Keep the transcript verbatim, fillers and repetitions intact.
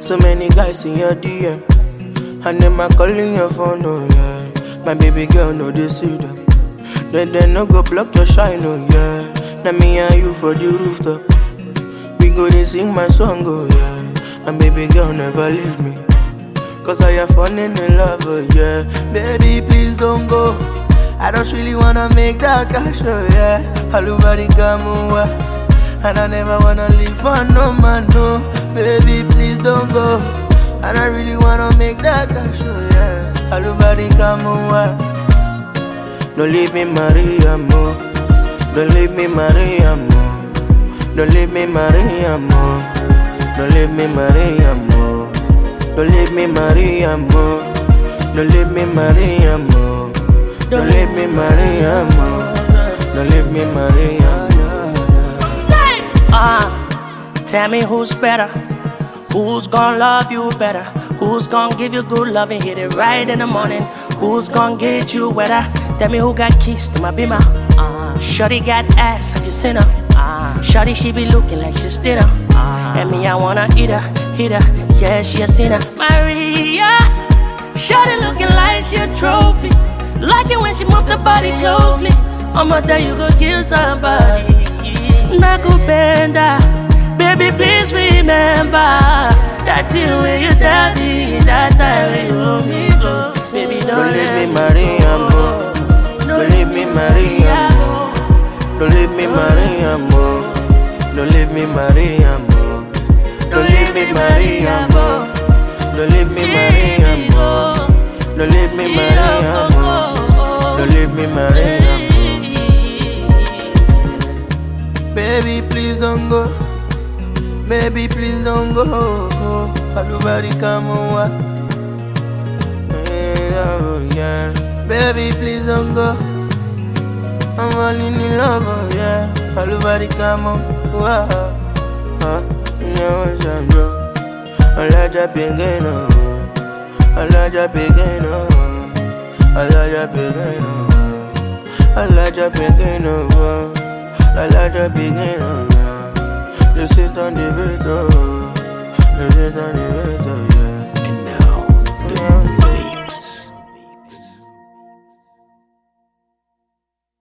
So many guys in your D M, and them a calling your phone, oh yeah. My baby girl, no they see them. Then they no go block your shine, oh yeah. Now me and you for the rooftop. We go to sing my song, oh yeah. And baby girl never leave me, cause I have fallen in love, oh yeah. Baby please don't go, I don't really wanna make that cash, oh yeah. Halubari kamuwa, and I never wanna leave for no man, no. Baby please don't go, and I really wanna make that cash, oh yeah. Halubari kamuwa. Don't leave me Maria mo, don't leave me Maria mo, don't leave me Maria mo, don't leave me Maria mo, don't leave me Maria mo, don't leave me Maria mo, don't leave me Maria mo, don't leave me Maria mo. Say, uh, tell me who's better, who's gonna love you better, who's gonna give you good love and hit it right in the morning, who's gonna get you wetter. Tell me who got keys to my Beamer. Uh, Shorty got ass, have you seen her? Uh, Shorty, she be looking like she's dinner. Uh, and me, I wanna eat her, hit her. Yeah, she a sinner. Maria, Shorty looking like she a trophy. Like it when she move the body closely. I'ma tell you go kill somebody. Nakupenda, baby, please remember that thing when you tell me that time when you hold me close. Baby, don't, don't let leave me Maria mo. Don't leave me Maria mo, don't leave me Maria mo, don't leave me Maria mo, don't leave me Maria mo, don't leave me Maria mo, don't leave me Maria mo, don't leave me Maria mo. Baby please don't go, baby please don't go. Halubari kamuwa, yeah. Baby, please don't go, I'm falling in love, oh yeah. Halubari come on, wow. Huh? No one's on bro. I like that again, oh. I like that again, oh. I like that again, oh. I like that again, oh. I like that again, oh. They sit on the bed, oh. They sit on the bed, oh.